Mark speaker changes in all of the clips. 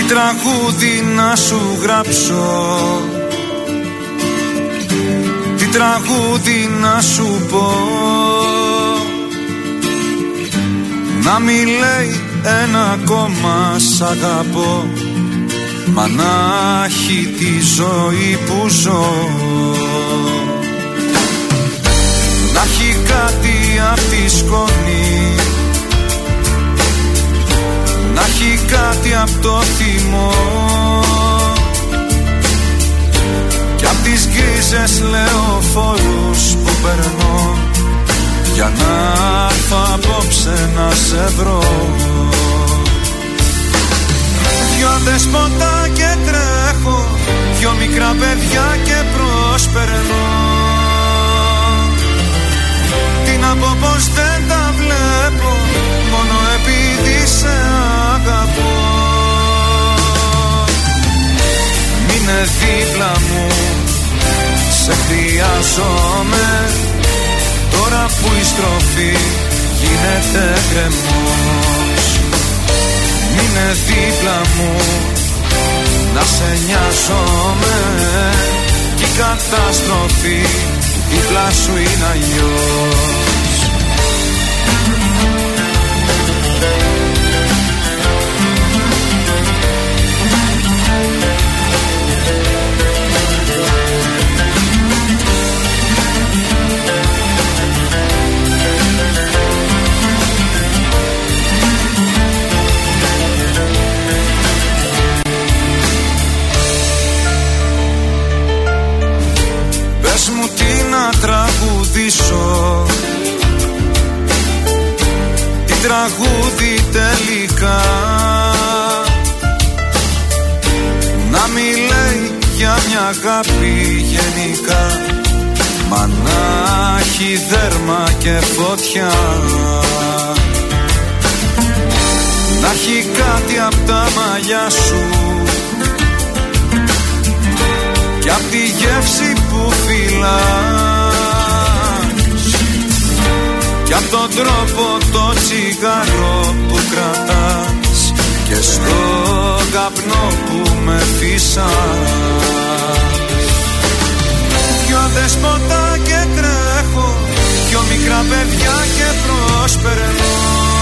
Speaker 1: τραγούδι να σου γράψω, τι τραγούδι να σου πω, να μη λέει ένα ακόμα σ' αγαπώ, μα να έχει τη ζωή που ζω, να έχει κάτι απ' τη σκόνη, να έχει κάτι απ' το θυμό κι απ' τις γκρίζες λεωφόρους που περνώ, για να έρθω απόψε να σε βρω. Δυο δεσποτά και τρέχω, δυο μικρά παιδιά και προσπερνώ, τι να πω πως δεν τα βλέπω, μόνο επειδή σε αγαπώ. Μείνε δίπλα μου, σε χρειάζομαι, τώρα που η στροφή γίνεται κρεμός. Μείνε δίπλα μου, να σε νοιάζομαι, κι η καταστροφή δίπλα σου είναι αλλιώς. Πες μου τι να τραγουδήσω, τι τραγούδι τελικά, να μη λέει για μια αγάπη γενικά, μα να έχει δέρμα και φωτιά, να έχει κάτι απ' τα μαλλιά σου κι απ' τη γεύση που φυλάς κι απ' τον τρόπο το τσιγάρο που κρατάς και στο καπνό που με φύσας. Δυο δεσποτά και τρέχω, δυο μικρά παιδιά και προσπερνώ,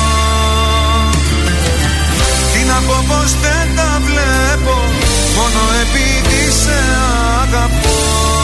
Speaker 1: τι να πω πως δεν τα βλέπω, μόνο επειδή σε αγαπώ.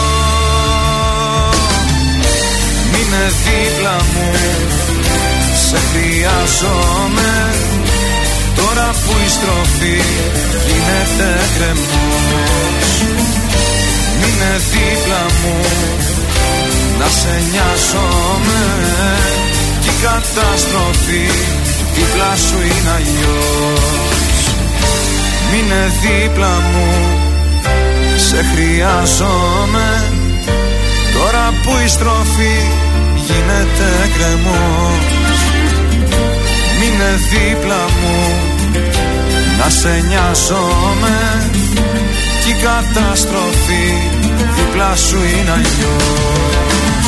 Speaker 1: Μείνε δίπλα μου, σε χρειάζομαι, τώρα που η στροφή γίνεται κρεμός. Μείνε δίπλα μου, να σε νοιάζομαι, κι η καταστροφή δίπλα σου είναι αλλιώς. Μείνε δίπλα μου, σε χρειάζομαι, τώρα που η στροφή γίνεται κρεμός. Μείνε δίπλα μου, να σε νοιάζομαι, κι η καταστροφή δίπλα σου είναι αλλιώς.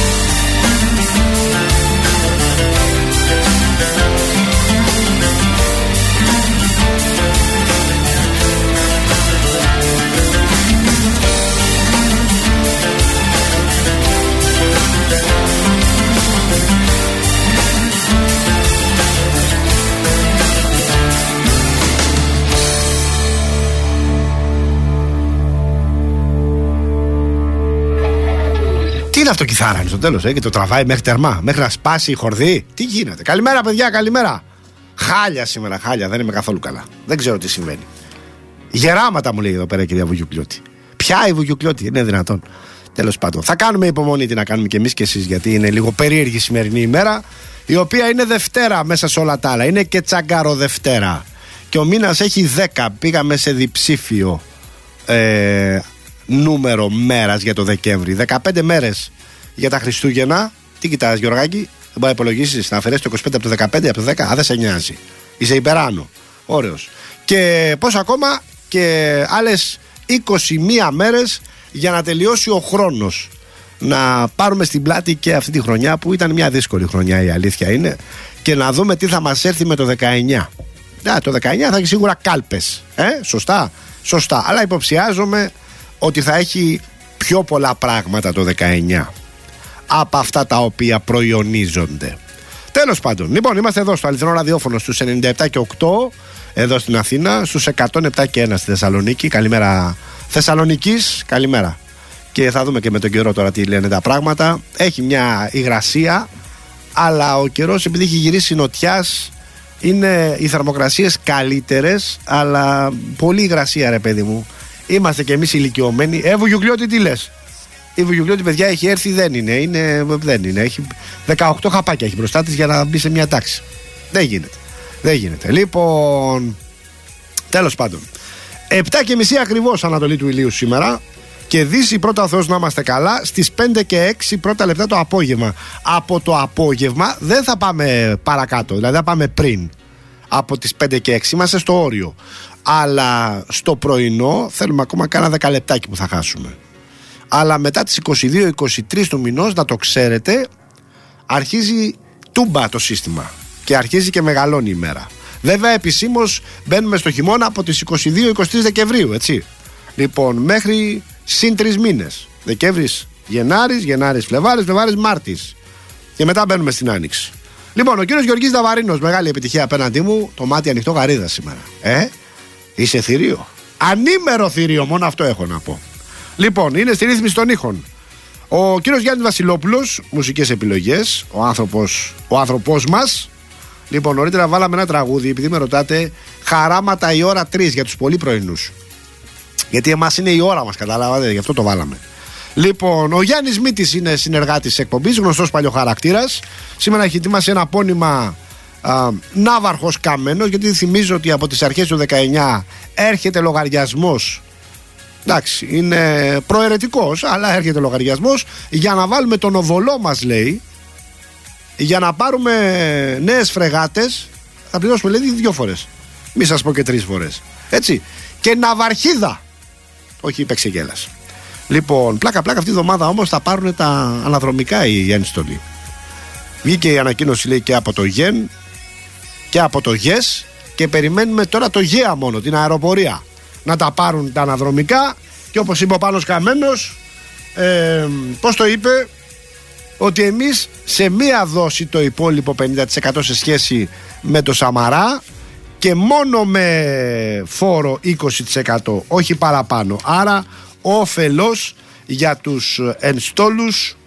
Speaker 2: Τι είναι αυτό, κιθάρα είναι στο τέλος, και το τραβάει μέχρι τερμά, μέχρι να σπάσει η χορδή. Τι γίνεται? Καλημέρα, παιδιά, καλημέρα. Χάλια σήμερα, χάλια, δεν είμαι καθόλου καλά. Δεν ξέρω τι συμβαίνει. Γεράματα μου λέει εδώ πέρα η κυρία Βουγιουκλιώτη. Ποια η Βουγιουκλιώτη, είναι δυνατόν? Τέλος πάντων, θα κάνουμε υπομονή, τι να κάνουμε κι εμείς κι εσείς, γιατί είναι λίγο περίεργη η σημερινή ημέρα, η οποία είναι Δευτέρα μέσα σε όλα τα άλλα. Είναι και τσαγκάρο Δευτέρα. Και ο μήνας έχει 10. Πήγαμε σε διψήφιο νούμερο μέρας για το Δεκέμβρη. 15 μέρες για τα Χριστούγεννα. Τι κοιτάς, Γιωργάκη? Δεν μπορεί να υπολογίσεις, να αφαιρέσεις το 25 από το 15, από το 10. Δεν σε νοιάζει. Είσαι υπεράνω. Ωραίος. Και πώς ακόμα και άλλες 21 μέρες για να τελειώσει ο χρόνος. Να πάρουμε στην πλάτη και αυτή τη χρονιά που ήταν μια δύσκολη χρονιά, η αλήθεια είναι, και να δούμε τι θα μας έρθει με το 19. Το 19 θα έχει σίγουρα κάλπες. Σωστά. Αλλά υποψιάζομαι ότι θα έχει πιο πολλά πράγματα το 19 από αυτά τα οποία προϊονίζονται. Τέλος πάντων, λοιπόν, είμαστε εδώ στο αληθινό ραδιόφωνο στους 97 και 8 εδώ στην Αθήνα, στους 107 και 1 στη Θεσσαλονίκη. Καλημέρα Θεσσαλονικής, καλημέρα. Και θα δούμε και με τον καιρό τώρα τι λένε τα πράγματα. Έχει μια υγρασία, αλλά ο καιρός, επειδή έχει γυρίσει νοτιάς, είναι οι θερμοκρασίες καλύτερες, αλλά πολύ υγρασία, ρε παιδί μου. Είμαστε κι εμείς ηλικιωμένοι. Βουγιουκλιώτη, τι λες? Η Βουγιουκλιώτη, παιδιά, έχει έρθει, δεν είναι. Έχει 18 χαπάκια έχει μπροστά της για να μπει σε μια τάξη. Δεν γίνεται. Λοιπόν, τέλος πάντων, 7:30 ακριβώς Ανατολή του ηλίου σήμερα. Και Δύση, πρώτα ο Θεός να είμαστε καλά, στις 5 και 6 πρώτα λεπτά το απόγευμα. Από το απόγευμα δεν θα πάμε παρακάτω, δηλαδή θα πάμε πριν. Από τις 5 και 6 είμαστε στο όριο. Αλλά στο πρωινό θέλουμε ακόμα κάνα 10 λεπτάκι που θα χάσουμε. Αλλά μετά τις 22-23 του μηνός, να το ξέρετε, αρχίζει τούμπα το σύστημα. Και αρχίζει και μεγαλώνει η μέρα. Βέβαια επισήμως μπαίνουμε στο χειμώνα από τις 22-23 Δεκεμβρίου, έτσι. Λοιπόν, μέχρι συν 3 μήνες. Δεκέμβρης, Γενάρης, Φλεβάρης, Μάρτης. Και μετά μπαίνουμε στην Άνοιξη. Λοιπόν, ο κύριος Γεωργής Δαβαρίνος, μεγάλη επιτυχία απέναντί μου, το μάτι ανοιχτό γαρίδα σήμερα. Είσαι θηρίο. Ανήμερο θηρίο, μόνο αυτό έχω να πω. Λοιπόν, είναι στη ρύθμιση των ήχων ο κύριος Γιάννης Βασιλόπουλος, μουσικές επιλογές, ο άνθρωπος μας. Λοιπόν, νωρίτερα βάλαμε ένα τραγούδι, επειδή με ρωτάτε, χαράματα η ώρα 3 για τους πολύ πρωινούς. Γιατί εμάς είναι η ώρα μας, καταλάβατε, γι' αυτό το βάλαμε. Λοιπόν, ο Γιάννης Μήτης είναι συνεργάτης της εκπομπής, γνωστός παλιοχαρακτήρας. Σήμερα έχει ετοιμάσει ένα απώνυμα Ναύαρχος Καμένος, γιατί θυμίζω ότι από τις αρχές του 19 έρχεται λογαριασμός. Εντάξει, είναι προαιρετικός, αλλά έρχεται λογαριασμός για να βάλουμε τον οβολό μας, λέει, για να πάρουμε νέες φρεγάτες. Θα πληρώσουμε, λέει, 2 φορές. Μη σας πω και 3 φορές. Έτσι. Και ναυαρχίδα. Όχι, είπε ξεγέλας. Λοιπόν, πλάκα αυτή τη εβδομάδα όμως θα πάρουν τα αναδρομικά οι ένστολοι. Βγήκε η ανακοίνωση, λέει, και από το ΓΕΝ και από το ΓΕΣ, και περιμένουμε τώρα το ΓΕΑ μόνο, την αεροπορία, να τα πάρουν τα αναδρομικά. Και όπως είπε ο Πάνος Καμένος, πώς το είπε, ότι εμείς σε μία δόση το υπόλοιπο 50% σε σχέση με το Σαμαρά, και μόνο με φόρο 20%, όχι παραπάνω. Άρα όφελος για τους ενστόλους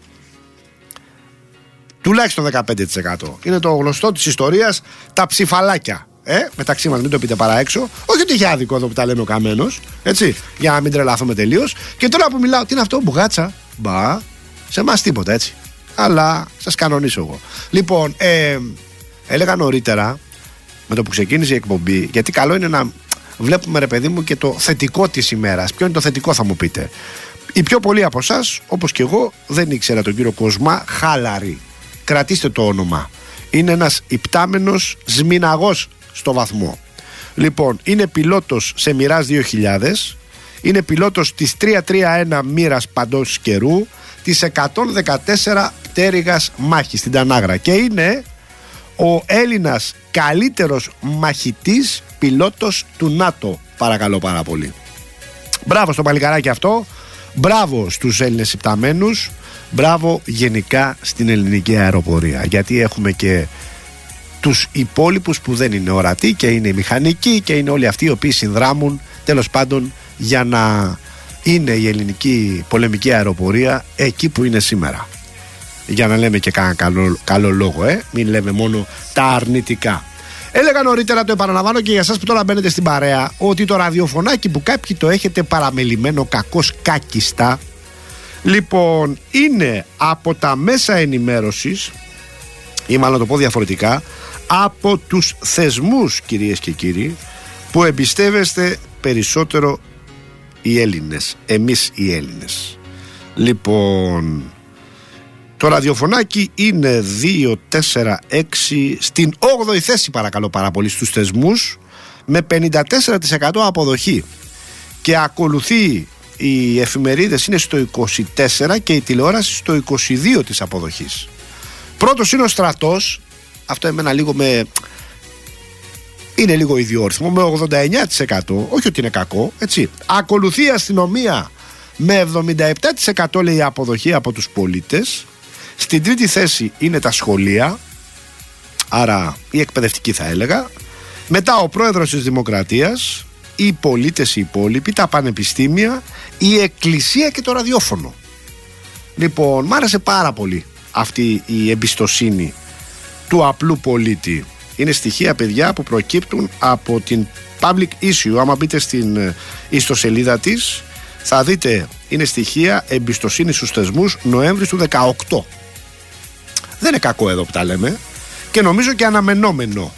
Speaker 2: τουλάχιστον 15%. Είναι το γνωστό της ιστορίας, τα ψηφαλάκια. Μεταξύ μας, μην το πείτε παρά έξω. Όχι ότι έχει άδικο εδώ που τα λέμε ο Καμένος, έτσι, για να μην τρελαθούμε τελείως. Και τώρα που μιλάω, τι είναι αυτό, μπουγάτσα? Μπα, σε εμάς τίποτα, έτσι. Αλλά σας κανονίσω εγώ. Λοιπόν, έλεγα νωρίτερα, με το που ξεκίνησε η εκπομπή, γιατί καλό είναι να βλέπουμε, ρε παιδί μου, και το θετικό της ημέρας. Ποιο είναι το θετικό, θα μου πείτε? Οι πιο πολλοί από εσάς, όπως και εγώ, δεν ήξερα τον κύριο Κοσμά Χάλαρη. Κρατήστε το όνομα. Είναι ένας υπτάμενος σμιναγός στο βαθμό. Λοιπόν, είναι πιλότος σε Mirage 2000, είναι πιλότος της 331 μοίρας παντός καιρού, της 114 πτέρυγας μάχης στην Τανάγρα, και είναι ο Έλληνας καλύτερος μαχητής πιλότος του ΝΑΤΟ. Παρακαλώ πάρα πολύ. Μπράβο στο παλικαράκι αυτό. Μπράβο στους Έλληνες υπταμένους. Μπράβο γενικά στην ελληνική αεροπορία. Γιατί έχουμε και τους υπόλοιπους που δεν είναι ορατοί, και είναι οι μηχανικοί, και είναι όλοι αυτοί οι οποίοι συνδράμουν, τέλος πάντων, για να είναι η ελληνική πολεμική αεροπορία εκεί που είναι σήμερα. Για να λέμε και κάνα καλό λόγο, μην λέμε μόνο τα αρνητικά. Έλεγα νωρίτερα, το επαναλαμβάνω και για εσάς που τώρα μπαίνετε στην παρέα, ότι το ραδιοφωνάκι που κάποιοι το έχετε παραμελημένο κακώς κάκιστα, λοιπόν, είναι από τα μέσα ενημέρωσης, ή μάλλον να το πω διαφορετικά, από τους θεσμούς, κυρίες και κύριοι, που εμπιστεύεστε περισσότερο οι Έλληνες, εμείς οι Έλληνες. Λοιπόν, το ραδιοφωνάκι είναι 246 στην 8η θέση, παρακαλώ πάρα πολύ, στους θεσμούς, με 54% αποδοχή, και ακολουθεί οι εφημερίδες, είναι στο 24, και η τηλεόραση στο 22 της αποδοχής. Πρώτος είναι ο Στρατός. Αυτό εμένα λίγο με είναι λίγο ιδιόρυθμο με 89%, όχι ότι είναι κακό, έτσι. Ακολουθεί η αστυνομία με 77% λέει αποδοχή από τους πολίτες. Στην τρίτη θέση είναι τα σχολεία, άρα η εκπαιδευτική θα έλεγα. Μετά ο πρόεδρος της Δημοκρατίας, οι πολίτες οι υπόλοιποι, τα πανεπιστήμια, η εκκλησία και το ραδιόφωνο. Λοιπόν, μ' άρεσε πάρα πολύ αυτή η εμπιστοσύνη του απλού πολίτη. Είναι στοιχεία, παιδιά, που προκύπτουν από την Public Issue. Άμα μπείτε στην ιστοσελίδα της, θα δείτε, είναι στοιχεία εμπιστοσύνη στους θεσμούς Νοέμβρη του 18. Δεν είναι κακό εδώ που τα λέμε και νομίζω και αναμενόμενο.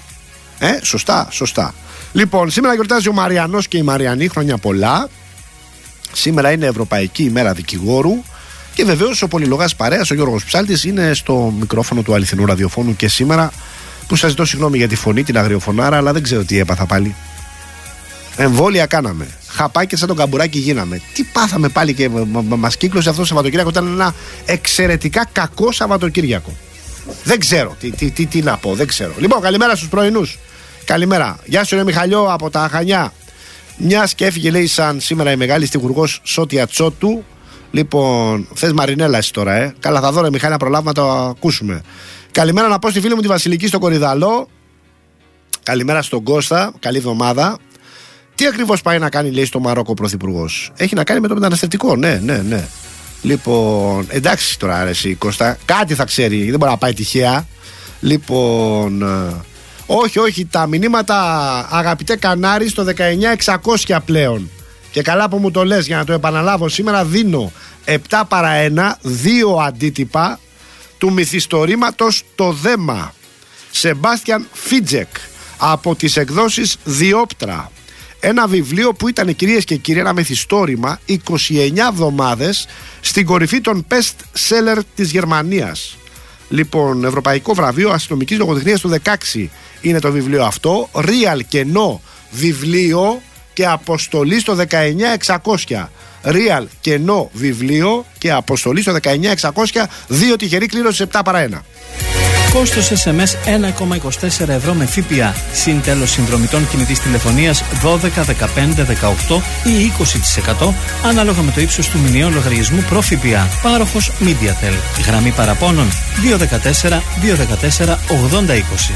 Speaker 2: Σωστά. Λοιπόν, σήμερα γιορτάζει ο Μαριανός και η Μαριανή, χρόνια πολλά. Σήμερα είναι Ευρωπαϊκή ημέρα δικηγόρου. Και βεβαίως ο πολυλογάς παρέας, ο Γιώργος Ψάλτης, είναι στο μικρόφωνο του αληθινού ραδιοφώνου και σήμερα, που σας ζητώ συγγνώμη για τη φωνή, την αγριοφωνάρα, αλλά δεν ξέρω τι έπαθα πάλι. Εμβόλια κάναμε. Χαπάκια σαν τον καμπουράκι γίναμε. Τι πάθαμε πάλι και μας κύκλωσε αυτό το Σαββατοκύριακο? Ήταν ένα εξαιρετικά κακό Σαββατοκύριακο. Δεν ξέρω τι να πω, δεν ξέρω. Λοιπόν, καλημέρα στους πρωινούς. Καλημέρα. Γεια σου, ρε Μιχαλιό από τα Χανιά. Μιας και έφυγε, λέει, σαν σήμερα η μεγάλη στιγουργός Σότια Τσότου. Λοιπόν, θες Μαρινέλα εσύ τώρα, Καλά, θα δω, ρε Μιχάλη, να προλάβουμε να το ακούσουμε. Καλημέρα να πω στη φίλη μου τη Βασιλική στο Κορυδαλό. Καλημέρα στον Κώστα. Καλή εβδομάδα. Τι ακριβώς πάει να κάνει, λέει, στο Μαρόκο ο πρωθυπουργός? Έχει να κάνει με το μεταναστευτικό, ναι. Λοιπόν, εντάξει τώρα, αρέσει Κώστα, κάτι θα ξέρει, δεν μπορεί να πάει τυχαία. Λοιπόν, όχι, τα μηνύματα, αγαπητέ Κανάρη, στο 19600 πλέον. Και καλά που μου το λες, για να το επαναλάβω, σήμερα δίνω 7 παρά 1, 2 αντίτυπα του μυθιστορήματος «Το Δέμα», Σεμπάστιαν Φίτζεκ, από τις εκδόσεις Διόπτρα. Ένα βιβλίο που ήταν, κυρίες και κύριοι, ένα μυθιστόρημα 29 εβδομάδες στην κορυφή των best seller της Γερμανίας. Λοιπόν, ευρωπαϊκό βραβείο αστυνομικής λογοτεχνίας του 16 είναι το βιβλίο αυτό. Real κενό βιβλίο και αποστολή στο 19600. Real κενό βιβλίο και αποστολή στο 19600. 2 τυχερή κλήρωση 7 παρά 1.
Speaker 3: Κόστος SMS 1,24 ευρώ με ΦΠΑ. Συν τέλος συνδρομητών κινητής τηλεφωνίας 12, 15, 18 ή 20% ανάλογα με το ύψος του μηνιαίου λογαριασμού προ ΦΠΑ. Πάροχος MediaTel. Γραμμή παραπώνων 214 214 8020.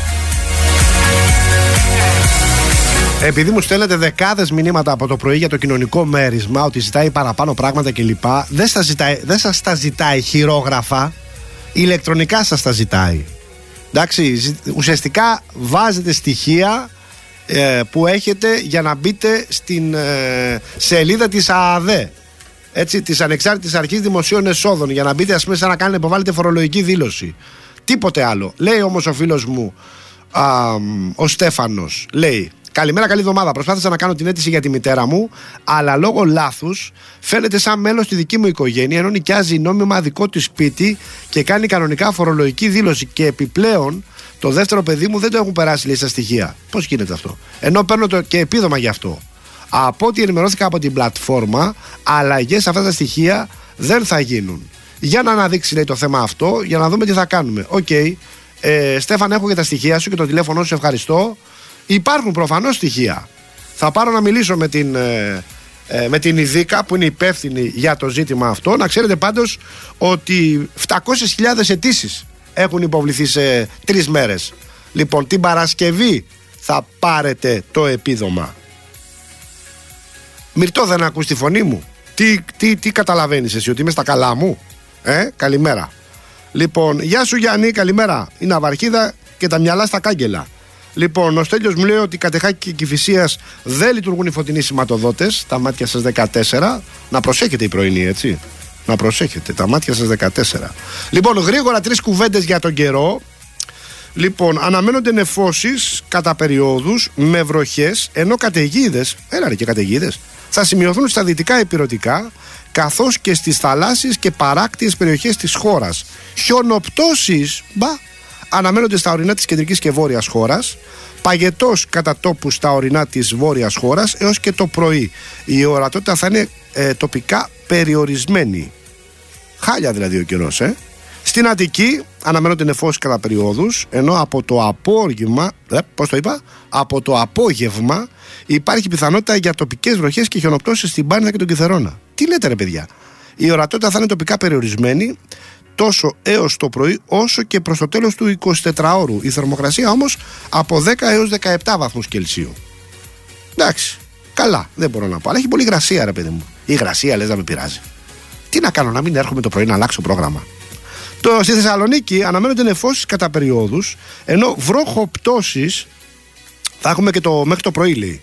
Speaker 2: Επειδή μου στέλνετε δεκάδες μηνύματα από το πρωί για το κοινωνικό μέρισμα, ότι ζητάει παραπάνω πράγματα κλπ. Δεν σας τα ζητάει χειρόγραφα, ηλεκτρονικά σας τα ζητάει. Εντάξει, ουσιαστικά βάζετε στοιχεία που έχετε για να μπείτε στην σελίδα της ΑΑΔΕ, έτσι, της Ανεξάρτητης Αρχής Δημοσίων Εσόδων, για να μπείτε, ας πούμε, σαν να κάνετε, υποβάλλετε φορολογική δήλωση. Τίποτε άλλο. Λέει όμως ο φίλος μου ο Στέφανος, λέει: καλημέρα, καλή εβδομάδα. Προσπάθησα να κάνω την αίτηση για τη μητέρα μου, αλλά λόγω λάθους φαίνεται σαν μέλος στη δική μου οικογένεια, ενώ νοικιάζει νόμιμα δικό της σπίτι και κάνει κανονικά φορολογική δήλωση. Και επιπλέον το δεύτερο παιδί μου δεν το έχουν περάσει, λέει, στα στοιχεία. Πώς γίνεται αυτό? Ενώ παίρνω και επίδομα γι' αυτό. Από ό,τι ενημερώθηκα από την πλατφόρμα, αλλαγές σε αυτά τα στοιχεία δεν θα γίνουν. Για να αναδείξει, λέει, το θέμα αυτό, για να δούμε τι θα κάνουμε. Οκ. Στέφαν, έχω και τα στοιχεία σου και το τηλέφωνο σου, ευχαριστώ. Υπάρχουν προφανώς στοιχεία. Θα πάρω να μιλήσω με την Ιδίκα που είναι υπεύθυνη για το ζήτημα αυτό. Να ξέρετε πάντως ότι 700.000 αιτήσεις έχουν υποβληθεί σε 3 μέρες. Λοιπόν, την Παρασκευή θα πάρετε το επίδομα. Μυρτώ, δεν ακούς τη φωνή μου? Τι καταλαβαίνεις εσύ, ότι είμαι στα καλά μου? Καλημέρα. Λοιπόν, γεια σου Γιάννη, καλημέρα. Η Ναυαρχίδα και τα μυαλά στα κάγκελα. Λοιπόν, ο Στέλιος μου λέει ότι Κατεχάκη και Κηφισίας δεν λειτουργούν οι φωτεινοί σηματοδότες. Τα μάτια σας 14. Να προσέχετε οι πρωινοί, έτσι. Να προσέχετε, τα μάτια σας 14. Λοιπόν, γρήγορα 3 κουβέντες για τον καιρό. Λοιπόν, αναμένονται νεφώσεις κατά περιόδους με βροχές, ενώ καταιγίδες, και καταιγίδες, θα σημειωθούν στα δυτικά ηπειρωτικά, καθώς και στις θαλάσσιες και παράκτιες περιοχές της χώρας. Χιονοπτώσεις, αναμένονται στα ορεινά της κεντρικής και βόρειας χώρας. Παγετός κατά τόπου στα ορεινά της βόρειας χώρας έως και το πρωί. Η ορατότητα θα είναι τοπικά περιορισμένη. Χάλια δηλαδή ο καιρός, Στην Αττική αναμένονται νεφώσεις κατά περιόδους, ενώ από το απόγευμα υπάρχει πιθανότητα για τοπικές βροχές και χιονοπτώσεις στην Πάρνηθα και τον Κιθερώνα. Τι λέτε ρε παιδιά? Η ορατότητα θα είναι τοπικά περιορισμένη τόσο έως το πρωί όσο και προς το τέλος του 24ωρου. Η θερμοκρασία όμως από 10 έως 17 βαθμούς Κελσίου. Εντάξει, καλά, δεν μπορώ να πω. Αλλά έχει πολύ υγρασία ρε παιδί μου. Η υγρασία λες να με πειράζει. Τι να κάνω, να μην έρχομαι το πρωί να αλλάξω πρόγραμμα? Στη Θεσσαλονίκη αναμένονται νεφώσεις κατά περιόδους, ενώ βροχοπτώσεις θα έχουμε και μέχρι το πρωί λέει.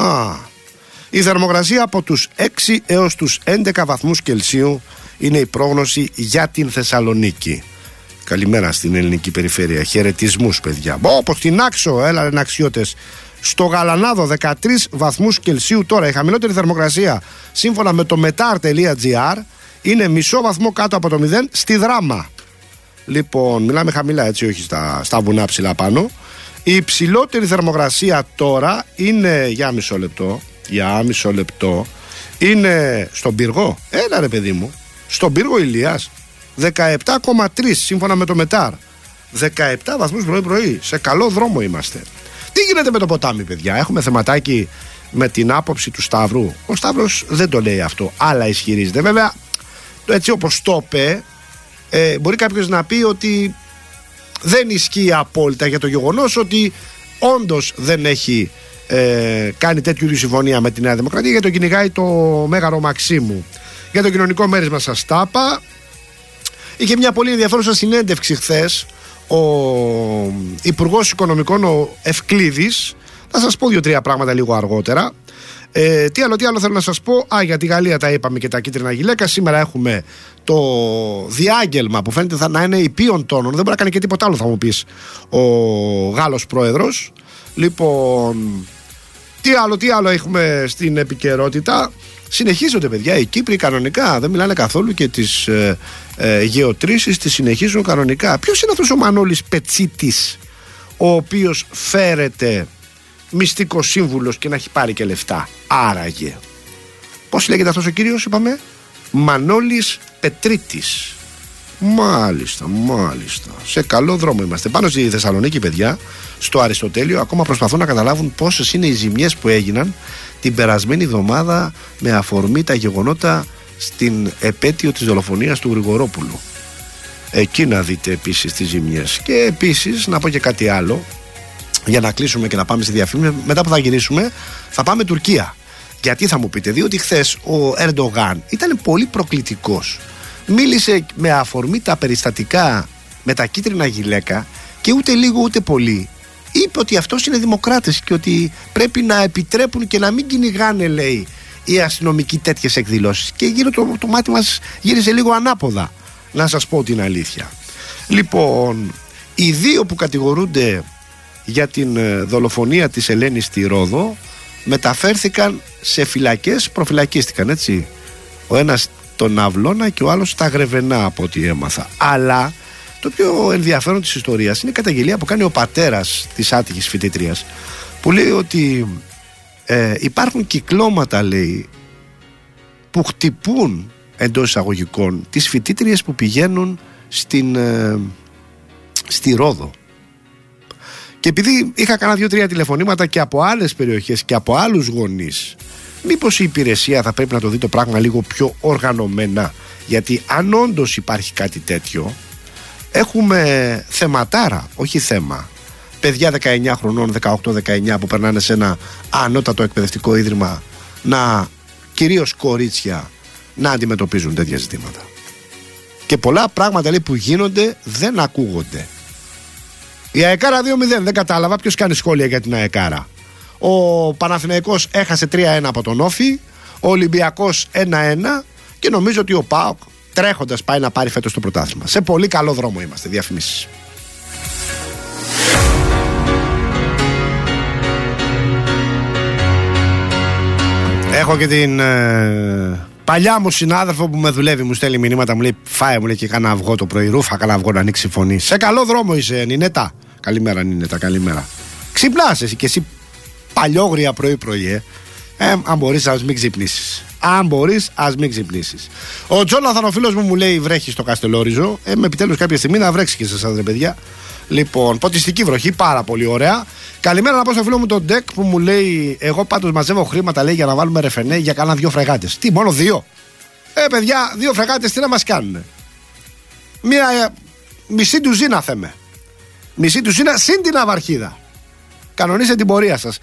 Speaker 2: Η θερμοκρασία από τους 6 έως τους 11 βαθμούς Κελσίου είναι η πρόγνωση για την Θεσσαλονίκη. Καλημέρα στην ελληνική περιφέρεια. Χαιρετισμούς παιδιά. Όπως στην Άξο, έλα ρε Ναξιώτες. Στο Γαλανάδο 13 βαθμούς Κελσίου τώρα. Η χαμηλότερη θερμοκρασία σύμφωνα με το metar.gr είναι μισό βαθμό κάτω από το 0 στη Δράμα. Λοιπόν, μιλάμε χαμηλά έτσι, όχι στα βουνά ψηλά πάνω. Η υψηλότερη θερμοκρασία τώρα είναι, για μισό λεπτό, είναι στον Πύργο. Έλα ρε παιδί μου, στον Πύργο Ηλίας 17,3 σύμφωνα με το μετάρ. 17 βαθμούς πρωί. Σε καλό δρόμο είμαστε. Τι γίνεται με το ποτάμι παιδιά? Έχουμε θεματάκι με την άποψη του Σταύρου. Ο Σταύρος δεν το λέει αυτό, άλλα ισχυρίζεται. Βέβαια, έτσι όπως το είπε, μπορεί κάποιος να πει ότι δεν ισχύει απόλυτα για το γεγονός ότι όντως δεν έχει κάνει τέτοιου είδους συμφωνία με τη Νέα Δημοκρατία, γιατί το κυνηγάει το Μέγαρο Μαξίμου. Για το κοινωνικό μέρισμα σας τα είπα. Είχε μια πολύ ενδιαφέρουσα συνέντευξη χθες ο Υπουργός Οικονομικών, ο Ευκλήδης. Θα σας πω 2-3 πράγματα λίγο αργότερα. Τι άλλο θέλω να σας πω? Για τη Γαλλία τα είπαμε και τα κίτρινα γυλαίκα. Σήμερα έχουμε το διάγγελμα που φαίνεται να είναι υπείων τόνων. Δεν μπορεί να κάνει και τίποτα άλλο, θα μου πεις ο Γάλλος πρόεδρος. Λοιπόν, τι άλλο έχουμε στην επικαιρότητα? Συνεχίζονται παιδιά οι Κύπροι κανονικά. Δεν μιλάνε καθόλου και τις γεωτρήσεις τις συνεχίζουν κανονικά. Ποιος είναι αυτός ο Μανώλης Πετσίτης, ο οποίος φέρεται μυστικός σύμβουλος και να έχει πάρει και λεφτά? Άραγε, πώς λέγεται αυτός ο κύριος? Είπαμε Μανώλης Πετρίτης. Μάλιστα. Σε καλό δρόμο είμαστε. Πάνω στη Θεσσαλονίκη παιδιά, στο Αριστοτέλειο, ακόμα προσπαθούν να καταλάβουν πόσες είναι οι ζημιές που έγιναν την περασμένη εβδομάδα με αφορμή τα γεγονότα στην επέτειο της δολοφονίας του Γρηγορόπουλου. Εκεί να δείτε επίσης τις ζημιές. Και επίσης να πω και κάτι άλλο για να κλείσουμε και να πάμε στη διαφήμιση. Μετά που θα γυρίσουμε θα πάμε Τουρκία. Γιατί θα μου πείτε? Διότι χθες ο Ερντογάν ήταν πολύ προκλητικός. Μίλησε με αφορμή τα περιστατικά με τα κίτρινα γυλαίκα και ούτε λίγο ούτε πολύ είπε ότι αυτός είναι δημοκράτης και ότι πρέπει να επιτρέπουν και να μην κυνηγάνε, λέει, οι αστυνομικοί τέτοιες εκδηλώσεις. Και γύρω το μάτι μας γύρισε λίγο ανάποδα, να σας πω την αλήθεια. Λοιπόν, οι δύο που κατηγορούνται για την δολοφονία της Ελένης στη Ρόδο μεταφέρθηκαν σε φυλακές, προφυλακίστηκαν, έτσι. Ο ένας τον Αυλώνα και ο άλλος στα Γρεβενά, από ό,τι έμαθα. Αλλά το πιο ενδιαφέρον της ιστορίας είναι η καταγγελία που κάνει ο πατέρας της άτυχης φοιτήτριας, που λέει ότι υπάρχουν κυκλώματα, λέει, που χτυπούν εντός εισαγωγικών τις φοιτήτριες που πηγαίνουν στη Ρόδο. Και επειδή είχα κάνει 2-3 τηλεφωνήματα και από άλλες περιοχές και από άλλους γονείς, μήπως η υπηρεσία θα πρέπει να το δει το πράγμα λίγο πιο οργανωμένα? Γιατί αν όντως υπάρχει κάτι τέτοιο, έχουμε θεματάρα, όχι θέμα. Παιδιά 19 χρονών, 18-19 που περνάνε σε ένα ανώτατο εκπαιδευτικό ίδρυμα, κυρίως κορίτσια, να αντιμετωπίζουν τέτοια ζητήματα. Και πολλά πράγματα, λέει, που γίνονται δεν ακούγονται. Η ΑΕΚΑΡΑ 2-0, δεν κατάλαβα ποιος κάνει σχόλια για την ΑΕΚΑΡΑ. Ο Παναθηναϊκός έχασε 3-1 από τον Όφη, ο Ολυμπιακός 1-1 και νομίζω ότι ο ΠΑΟΚ τρέχοντας πάει να πάρει φέτος το πρωτάθλημα. Σε πολύ καλό δρόμο είμαστε. Διαφημίσεις. Έχω και την παλιά μου συνάδελφο που με δουλεύει, μου στέλνει μηνύματα, μου λέει φάε, μου λέει, και κάνα αυγό το πρωί, ρούφα κάνα αυγό να ανοίξει φωνή. Σε καλό δρόμο είσαι, Νινέτα. Καλημέρα, Νινέτα, καλημέρα. Ξυπνάς εσύ και εσύ παλιόγρια πρωί-πρωί, αν μπορείς να μην ξυπνήσεις. Αν μπορείς, ας μην ξυπνήσεις. Ο Τζόναθαν, ο φίλος μου λέει: βρέχει στο Καστελόριζο. Επιτέλους κάποια στιγμή να βρέξει και σε εσάς, ρε παιδιά. Λοιπόν, ποτιστική βροχή, πάρα πολύ ωραία. Καλημέρα να πω στο φίλο μου τον Ντεκ που μου λέει: εγώ πάντως μαζεύω χρήματα, λέει, για να βάλουμε ρεφενέ για κάνα 2 φρεγάτες. Τι, μόνο 2? Παιδιά, 2 φρεγάτες τι να μας κάνουνε? Μία μισή ντουζίνα θέμε. Μισή ντουζίνα συν την ναυαρχίδα. Κανονίστε την πορεία σας.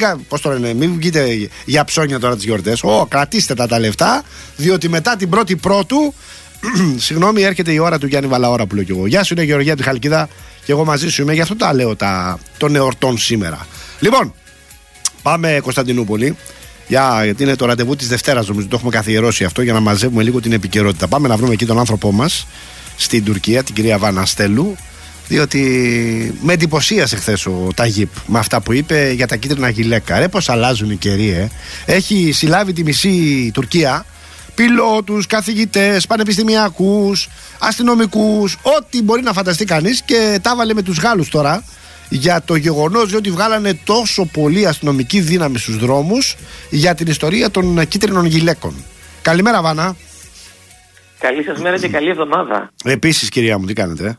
Speaker 2: Μην βγείτε για ψώνια τώρα τις γιορτές. Κρατήστε τα λεφτά, διότι μετά την πρώτη Πρώτου, συγγνώμη, έρχεται η ώρα του Γιάννη Βαλαώρα που λέω κι εγώ. Γεια σου, είναι η Γεωργία από τη Χαλκίδα και εγώ μαζί σου είμαι. Γι' αυτό τα λέω των εορτών σήμερα. Λοιπόν, πάμε Κωνσταντινούπολη. Γιατί είναι το ραντεβού της Δευτέρας, νομίζω το έχουμε καθιερώσει αυτό, για να μαζεύουμε λίγο την επικαιρότητα. Πάμε να βρούμε εκεί τον άνθρωπό μας στην Τουρκία, την κυρία Βάνα Στέλου. Διότι με εντυπωσίασε χθες ο Ταγίπ με αυτά που είπε για τα κίτρινα γυλαίκα. Ρε, πως αλλάζουν οι καιροί, Έχει συλλάβει τη μισή Τουρκία, πιλότους, καθηγητές, πανεπιστημιακούς, αστυνομικούς, ό,τι μπορεί να φανταστεί κανείς, και τα έβαλε με τους Γάλλους τώρα για το γεγονός διότι βγάλανε τόσο πολύ αστυνομική δύναμη στους δρόμους για την ιστορία των κίτρινων γυλαίκων. Καλημέρα, Βάνα.
Speaker 4: Καλή σας μέρα και καλή εβδομάδα.
Speaker 2: Επίσης, κυρία μου, τι κάνετε?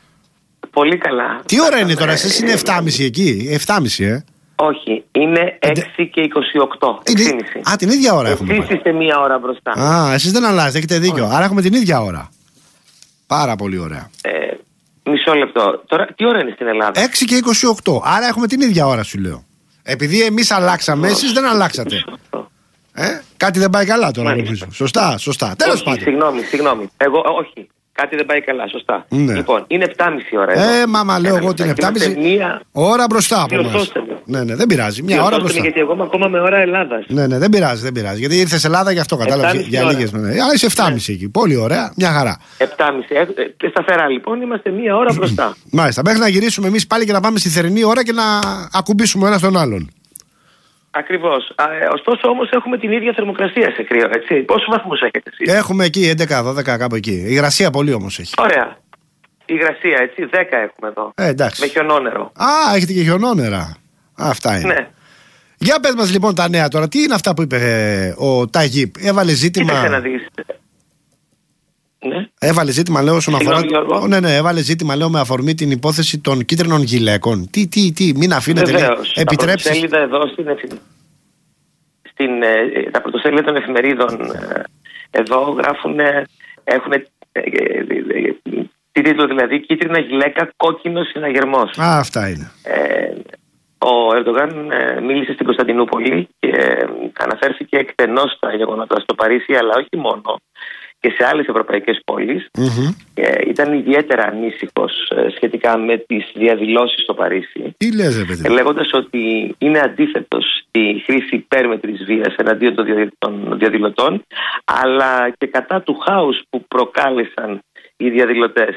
Speaker 4: Πολύ καλά.
Speaker 2: Τι ώρα είναι τώρα, εσείς είναι 7.30 εκεί? 7.30,
Speaker 4: Όχι, είναι 6 και 28.
Speaker 2: Την ίδια ώρα έχουμε.
Speaker 4: Εσείς είστε μία ώρα μπροστά.
Speaker 2: Εσείς δεν αλλάζετε, έχετε δίκιο. Άρα έχουμε την ίδια ώρα. Πάρα πολύ ωραία.
Speaker 4: Μισό λεπτό. Τώρα, τι ώρα είναι στην Ελλάδα?
Speaker 2: 6 και 28. Άρα έχουμε την ίδια ώρα, σου λέω. Επειδή εμείς αλλάξαμε, εσείς δεν αλλάξατε. Κάτι δεν πάει καλά τώρα, νομίζω. Σωστά. Τέλος πάντων.
Speaker 4: Συγγνώμη. Εγώ, όχι. Κάτι δεν πάει καλά, σωστά.
Speaker 2: Ναι.
Speaker 4: Λοιπόν, είναι 7.30 ώρα εδώ.
Speaker 2: Μάμα, λέω εγώ ότι είναι 7.30. Ώρα μπροστά από εμάς. Ναι, δεν πειράζει. Μια ώρα μπροστά.
Speaker 4: Γιατί εγώ είμαι ακόμα με ώρα Ελλάδας.
Speaker 2: Ναι, δεν πειράζει. Γιατί ήρθες Ελλάδα, γι' αυτό κατάλαβες. Για λίγες μέρες. Αλλά είσαι 7.30 εκεί. Πολύ ωραία, μια χαρά.
Speaker 4: 7.30. Σταθερά λοιπόν, είμαστε μια ώρα μπροστά.
Speaker 2: Μάλιστα. Μέχρι να γυρίσουμε εμείς πάλι και να πάμε στη θερινή ώρα και να ακουμπήσουμε ο ένας τον άλλον.
Speaker 4: Ακριβώς. Ωστόσο όμως έχουμε την ίδια θερμοκρασία σε κρύο, έτσι. Πόσους βαθμούς έχετε εσείς?
Speaker 2: Έχουμε εκεί 11-12 κάπου εκεί. Η υγρασία πολύ όμως έχει.
Speaker 4: Ωραία. Η υγρασία, έτσι, 10 έχουμε εδώ.
Speaker 2: Εντάξει.
Speaker 4: Με χιονόνερο.
Speaker 2: Έχετε και χιονόνερα. Αυτά είναι.
Speaker 4: Ναι.
Speaker 2: Για πες μας λοιπόν τα νέα τώρα. Τι είναι αυτά που είπε ο Ταγίπ? Έβαλε ζήτημα.
Speaker 4: Κοίταξε να δεις. Ναι.
Speaker 2: Έβαλε ζήτημα, λέω, όσον αφορά. Ναι, έβαλε ζήτημα, λέω, με αφορμή την υπόθεση των κίτρινων γυλαίκων. Τι, μην αφήνετε.
Speaker 4: Επιτρέψει. Τα πρωτοσέλιδα εδώ τα πρωτοσέλιδα των εφημερίδων εδώ γράφουν, έχουν τίτλο δηλαδή «Κίτρινα γυλαίκα, κόκκινος συναγερμός».
Speaker 2: Αυτά είναι.
Speaker 4: Ο Ερντογάν μίλησε στην Κωνσταντινούπολη και αναφέρθηκε εκτενώς στα γεγονότα στο Παρίσι, αλλά όχι μόνο, και σε άλλες ευρωπαϊκές πόλεις. Ήταν ιδιαίτερα ανήσυχος σχετικά με τις διαδηλώσεις στο Παρίσι.
Speaker 2: Τι λες, παιδί?
Speaker 4: Λέγοντας ότι είναι αντίθετος στη χρήση υπέρμετρης βίας εναντίον των διαδηλωτών, αλλά και κατά του χάους που προκάλεσαν οι διαδηλωτές.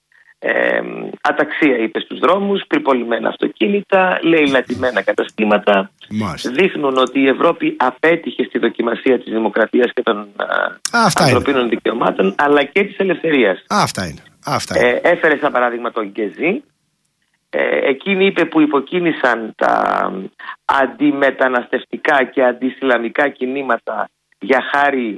Speaker 4: Αταξία, είπε, στους δρόμους, πυρπολιμένα αυτοκίνητα, λαιλατημένα καταστήματα. Δείχνουν ότι η Ευρώπη απέτυχε στη δοκιμασία της δημοκρατίας και των ανθρωπίνων δικαιωμάτων, αλλά και της ελευθερίας.
Speaker 2: Αυτά είναι.
Speaker 4: Έφερε σαν παράδειγμα τον Γκεζί. Εκείνοι, είπε, που υποκίνησαν τα αντιμεταναστευτικά και αντισλαμικά κινήματα για χάρη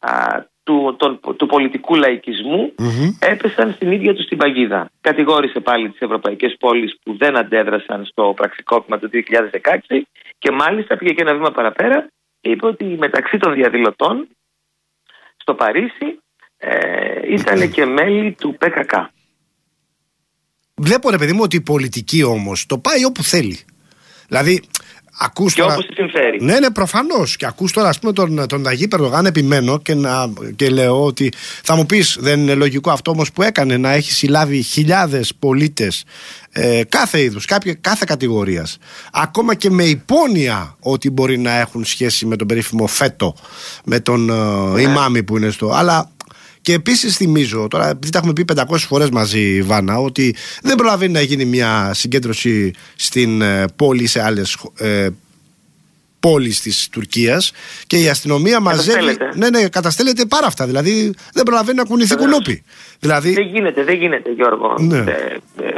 Speaker 4: του πολιτικού λαϊκισμού, έπεσαν στην ίδια τους την παγίδα. Κατηγόρησε πάλι τις ευρωπαϊκές πόλεις που δεν αντέδρασαν στο πραξικόπημα του 2016 και μάλιστα πήγε και ένα βήμα παραπέρα. Είπε ότι μεταξύ των διαδηλωτών στο Παρίσι ήταν και μέλη του ΠΚΚ.
Speaker 2: Βλέπω, ρε παιδί μου, ότι η πολιτική όμως το πάει όπου θέλει. Δηλαδή, ακούς
Speaker 4: και
Speaker 2: τώρα...
Speaker 4: όπως τη συμφέρει.
Speaker 2: Ναι, προφανώς. Και ακούς τώρα, ας πούμε, τον Ταγίπ Ερντογάν, επιμένω και λέω ότι θα μου πεις, δεν είναι λογικό αυτό όμως που έκανε, να έχει συλλάβει χιλιάδες πολίτες κάθε είδους, κάθε κατηγορίας, ακόμα και με υπόνοια ότι μπορεί να έχουν σχέση με τον περίφημο Φέτο, με τον ημάμι που είναι Αλλά και επίσης θυμίζω, τώρα επειδή τα έχουμε πει 500 φορές μαζί, Βάνα, ότι δεν προλαβαίνει να γίνει μια συγκέντρωση στην πόλη, σε άλλες πόλεις της Τουρκίας, και η αστυνομία μαζεύει. Ναι, καταστέλλεται πάρα αυτά. Δηλαδή δεν προλαβαίνει να κουνηθεί κουνούπι. Δηλαδή...
Speaker 4: Δεν γίνεται, Γιώργο. Ναι.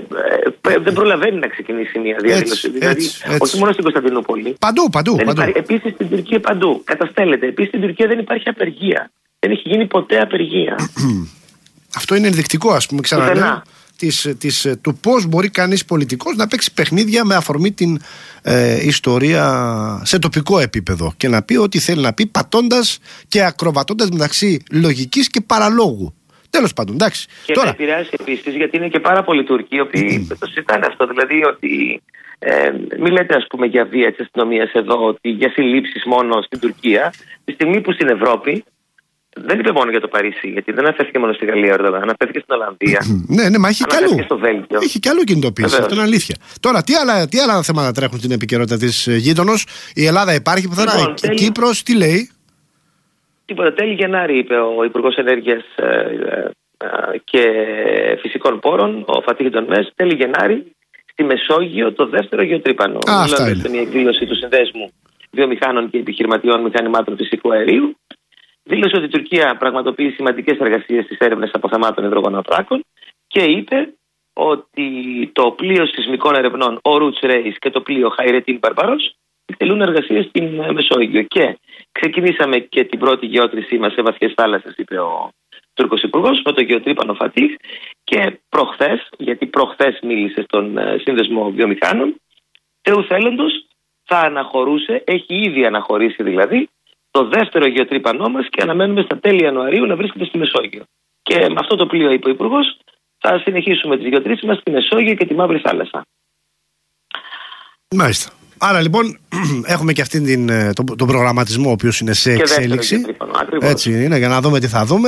Speaker 4: δεν προλαβαίνει να ξεκινήσει μια διαδήλωση. Δηλαδή, όχι μόνο στην Κωνσταντινούπολη.
Speaker 2: Παντού.
Speaker 4: Επίσης στην Τουρκία παντού. Καταστέλλεται. Επίσης στην Τουρκία δεν υπάρχει απεργία. Δεν έχει γίνει ποτέ απεργία.
Speaker 2: Αυτό είναι ενδεικτικό, ας πούμε, ξαναλέω, του πώς μπορεί κανείς πολιτικός να παίξει παιχνίδια με αφορμή την ιστορία σε τοπικό επίπεδο και να πει ό,τι θέλει να πει, πατώντας και ακροβατώντας μεταξύ λογικής και παραλόγου. Τέλος πάντων, εντάξει.
Speaker 4: Και τώρα... να επηρεάσει επίσης, γιατί είναι και πάρα πολλοί Τούρκοι οι οποίοι το συζητάνε αυτό. Δηλαδή ότι μην λέτε, ας πούμε, για βία της αστυνομίας εδώ, ότι για συλλήψεις μόνο στην Τουρκία, τη στιγμή που στην Ευρώπη. Δεν είπε μόνο για το Παρίσι, γιατί δεν αναφέρθηκε μόνο στη Γαλλία, αναφέρθηκε στην Ολλανδία.
Speaker 2: Ναι, μα έχει κι άλλο.
Speaker 4: Στο Βέλγιο.
Speaker 2: Έχει κι άλλο κινητοποίηση. Αυτό είναι αλήθεια. Τώρα, τι άλλα θέματα τρέχουν στην επικαιρότητα της γείτονος? Η Ελλάδα υπάρχει πουθενά. Η Κύπρος τι λέει?
Speaker 4: Τίποτα. Τέλη Γενάρη, είπε ο Υπουργός Ενέργειας και Φυσικών Πόρων, ο Φατίχ Ντονμές, τέλη Γενάρη στη Μεσόγειο το δεύτερο γεωτρύπανο.
Speaker 2: Αυτά
Speaker 4: σε μια εκδήλωση του Συνδέσμου Βιομηχάνων και Επιχειρηματιών Μηχανημάτων Φυσικού Αερίου. Δήλωσε ότι η Τουρκία πραγματοποιεί σημαντικές εργασίες στις έρευνες αποθεμάτων υδρογοναθράκων και είπε ότι το πλοίο σεισμικών ερευνών, ο Ρούτς Ρέις και το πλοίο Χαϊρετίν Μπαρμπαρός εκτελούν εργασίες στην Μεσόγειο. Και ξεκινήσαμε και την πρώτη γεώτρησή μας σε βαθιές θάλασσες, είπε ο Τούρκος Υπουργός, με το γεωτρύπανο Φατίχ. Και προχθές, γιατί προχθές μίλησε στον Σύνδεσμο Βιομηχάνων, Θεού θέλοντος θα αναχωρούσε, έχει ήδη αναχωρήσει δηλαδή, το δεύτερο γεωτρύπανό μας και αναμένουμε στα τέλη Ιανουαρίου να βρίσκεται στη Μεσόγειο. Και με αυτό το πλοίο, είπε ο Υπουργός, θα συνεχίσουμε τις γεωτρήσεις μας στη Μεσόγειο και τη Μαύρη Θάλασσα.
Speaker 2: Μάλιστα. Άρα λοιπόν έχουμε και αυτήν τον προγραμματισμό ο οποίος είναι σε εξέλιξη. Έτσι είναι, για να δούμε τι θα δούμε.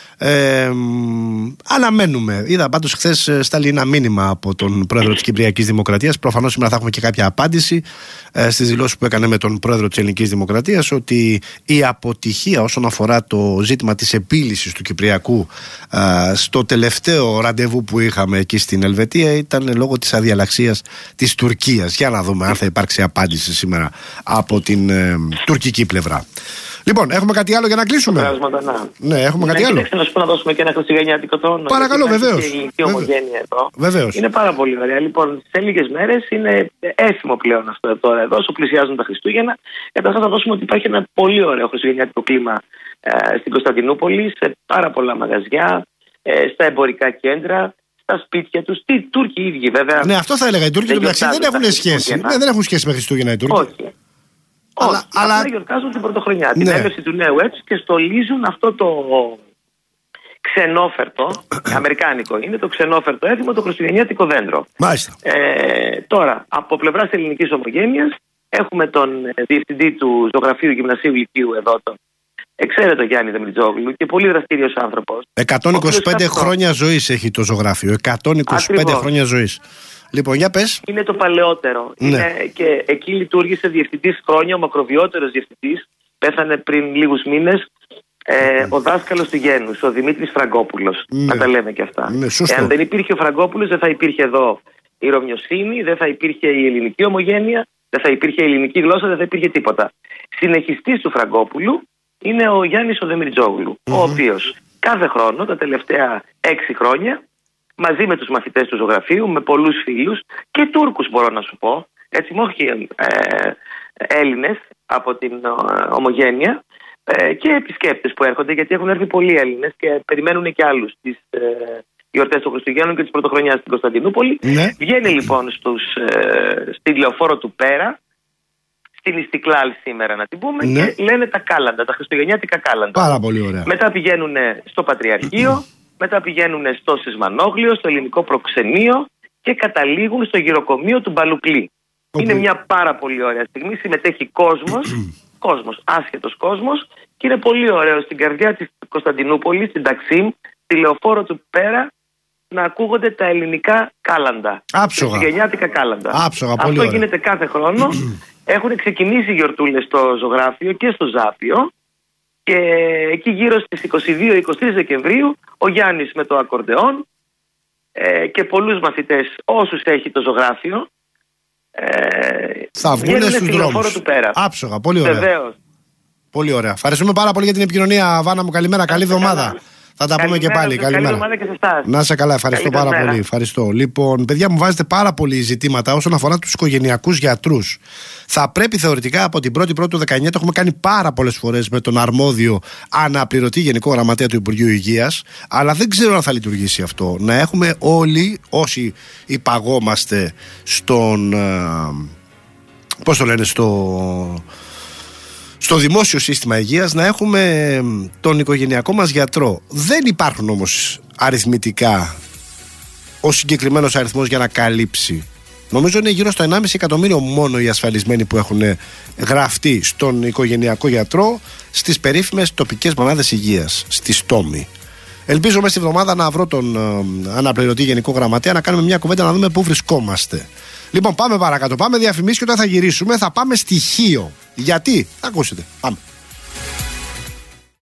Speaker 2: Αναμένουμε. Είδα πάντως χθες στάλει ένα μήνυμα από τον πρόεδρο της Κυπριακής Δημοκρατίας. Προφανώς σήμερα θα έχουμε και κάποια απάντηση στις δηλώσεις που έκανε με τον πρόεδρο της Ελληνικής Δημοκρατίας, ότι η αποτυχία όσον αφορά το ζήτημα της επίλυσης του Κυπριακού στο τελευταίο ραντεβού που είχαμε εκεί στην Ελβετία ήταν λόγω της αδιαλαξίας της Τουρκίας. Για να δούμε αν θα υπάρξει απάντηση σήμερα από την τουρκική πλευρά. Λοιπόν, έχουμε κάτι άλλο για να κλείσουμε? Ναι, έχουμε κάτι άλλο.
Speaker 4: Να σου πω να δώσουμε και ένα χριστουγεννιάτικο τόνο.
Speaker 2: Παρακαλώ, βεβαίως.
Speaker 4: Και η ηλική ομογένεια εδώ.
Speaker 2: Βεβαίως.
Speaker 4: Είναι πάρα πολύ ωραία. Λοιπόν, σε λίγες μέρες είναι έθιμο πλέον αυτό τώρα εδώ, όσο πλησιάζουν τα Χριστούγεννα. Καταρχάς, να δώσουμε ότι υπάρχει ένα πολύ ωραίο χριστουγεννιάτικο κλίμα στην Κωνσταντινούπολη, σε πάρα πολλά μαγαζιά, στα εμπορικά κέντρα, στα σπίτια τους. Τι Τούρκοι ίδιοι, βέβαια.
Speaker 2: Ναι, αυτό θα έλεγα. Οι Τούρκοι δεν έχουν σχέση. Δεν έχουν σχέση με Χριστούγεννα οι Τούρκοι.
Speaker 4: Όχι. Αλλά γιορτάζουν την πρωτοχρονιά, την έλευση του νέου έτους και στολίζουν αυτό το ξενόφερτο, αμερικάνικο είναι το ξενόφερτο έθιμο, το χριστουγεννιάτικο δέντρο.
Speaker 2: Μάλιστα.
Speaker 4: Τώρα, από πλευράς ελληνικής ομογένειας, έχουμε τον διευθυντή του Ζωγραφείου Γυμνασίου Λυκείου εδώ, τον εξαίρετο Γιάννη Δεμιτζόγλου και πολύ δραστήριος άνθρωπος.
Speaker 2: 125 χρόνια ζωής έχει το ζωγράφιο. 125 χρόνια ζωής. Λοιπόν, για πες.
Speaker 4: Είναι το παλαιότερο.
Speaker 2: Ναι.
Speaker 4: Είναι και εκεί λειτουργήσε διευθυντής χρόνια, ο μακροβιότερος διευθυντής. Πέθανε πριν λίγους μήνες ο δάσκαλος του Γένους, ο Δημήτρης Φραγκόπουλος.
Speaker 2: Ναι.
Speaker 4: Να τα λέμε και αυτά.
Speaker 2: Ναι,
Speaker 4: εάν δεν υπήρχε ο Φραγκόπουλος, δεν θα υπήρχε εδώ η Ρωμιοσύνη, δεν θα υπήρχε η ελληνική ομογένεια, δεν θα υπήρχε η ελληνική γλώσσα, δεν θα υπήρχε τίποτα. Συνεχιστής του Φραγκόπουλου είναι ο Γιάννης ο Δεμιτζόγλου, ο οποίος κάθε χρόνο, τα τελευταία 6 χρόνια, μαζί με τους μαθητές του ζωγραφείου, με πολλούς φίλους και Τούρκους μπορώ να σου πω, έτσι όχι Έλληνες από την ομογένεια και επισκέπτες που έρχονται, γιατί έχουν έρθει πολλοί Έλληνες και περιμένουν και άλλους τις γιορτές των Χριστουγέννων και της Πρωτοχρονιάς στην Κωνσταντινούπολη.
Speaker 2: Ναι.
Speaker 4: Βγαίνει λοιπόν στη λεωφόρο του Πέρα, στην Ιστικλάλ σήμερα να την πούμε,
Speaker 2: Ναι.
Speaker 4: και λένε τα κάλαντα, τα χριστουγεννιάτικα κάλαντα.
Speaker 2: Πάρα πολύ ωραία.
Speaker 4: Μετά πηγαίνουν στο Πατριαρχείο, μετά πηγαίνουν στο Σισμανόγλιο, στο Ελληνικό Προξενείο και καταλήγουν στο γυροκομείο του Μπαλουκλή. Είναι μια πάρα πολύ ωραία στιγμή, συμμετέχει κόσμος, άσχετος κόσμος, και είναι πολύ ωραίο στην καρδιά της Κωνσταντινούπολης, στην Ταξίμ, τη λεωφόρο του Πέρα, να ακούγονται τα ελληνικά κάλαντα.
Speaker 2: Άψογα.
Speaker 4: Χριστουγεννιάτικα κάλαντα.
Speaker 2: Άψογα, πολύ
Speaker 4: Αυτό
Speaker 2: ωραία.
Speaker 4: γίνεται κάθε χρόνο. Έχουν ξεκινήσει γιορτούλες στο Ζωγράφιο και στο Ζάπιο. Και εκεί γύρω στις 22-23 Δεκεμβρίου ο Γιάννης με το ακορντεόν και πολλούς μαθητές όσους έχει το Ζωγράφιο
Speaker 2: θα βγουν στους δρόμους.
Speaker 4: Του Πέρα.
Speaker 2: Άψογα, πολύ ωραία.
Speaker 4: Βεβαίως.
Speaker 2: Πολύ ωραία. Ευχαριστούμε πάρα πολύ για την επικοινωνία, Βάνα μου. Καλημέρα, καλή εβδομάδα. Θα τα πούμε και πάλι. Καλημέρα. Να είσαι καλά, ευχαριστώ πάρα πολύ. Ευχαριστώ. Λοιπόν, παιδιά, μου βάζετε πάρα πολλοί ζητήματα όσον αφορά τους οικογενειακούς γιατρούς. Θα πρέπει θεωρητικά από την 1η Πρώτου 19, το έχουμε κάνει πάρα πολλές φορές με τον αρμόδιο αναπληρωτή Γενικό Γραμματέα του Υπουργείου Υγείας, αλλά δεν ξέρω αν θα λειτουργήσει αυτό. Να έχουμε όλοι όσοι υπαγόμαστε στον. Πώς το λένε, στο δημόσιο σύστημα υγείας, να έχουμε τον οικογενειακό μας γιατρό. Δεν υπάρχουν όμως αριθμητικά ο συγκεκριμένος αριθμός για να καλύψει. Νομίζω είναι γύρω στο 1,5 εκατομμύριο μόνο οι ασφαλισμένοι που έχουν γραφτεί στον οικογενειακό γιατρό στις περίφημες τοπικές μονάδες υγείας, στη Στόμη. Ελπίζω μέσα στη εβδομάδα να βρω τον αναπληρωτή Γενικό Γραμματέα, να κάνουμε μια κουβέντα να δούμε πού βρισκόμαστε. Λοιπόν, πάμε παρακάτω. Πάμε διαφημίσεις και όταν θα γυρίσουμε θα πάμε στοιχείο. Γιατί? Θα ακούσετε. Πάμε.